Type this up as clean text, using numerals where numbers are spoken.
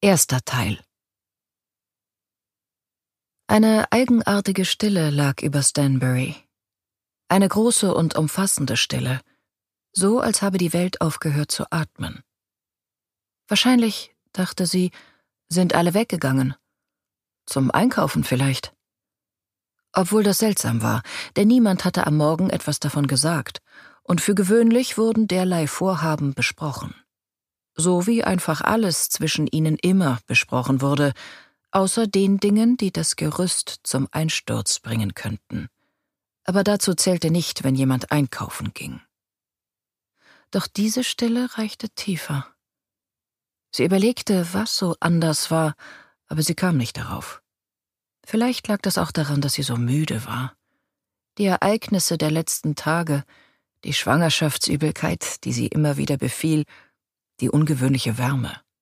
Erster Teil. Eine eigenartige Stille lag über Stanbury. Eine große und umfassende Stille, so als habe die Welt aufgehört zu atmen. Wahrscheinlich, dachte sie, sind alle weggegangen. Zum Einkaufen vielleicht. Obwohl das seltsam war, denn niemand hatte am Morgen etwas davon gesagt, und für gewöhnlich wurden derlei Vorhaben besprochen. So wie einfach alles zwischen ihnen immer besprochen wurde, außer den Dingen, die das Gerüst zum Einsturz bringen könnten. Aber dazu zählte nicht, wenn jemand einkaufen ging. Doch diese Stille reichte tiefer. Sie überlegte, was so anders war, aber sie kam nicht darauf. Vielleicht lag das auch daran, dass sie so müde war. Die Ereignisse der letzten Tage, die Schwangerschaftsübelkeit, die sie immer wieder befiel, die ungewöhnliche Wärme.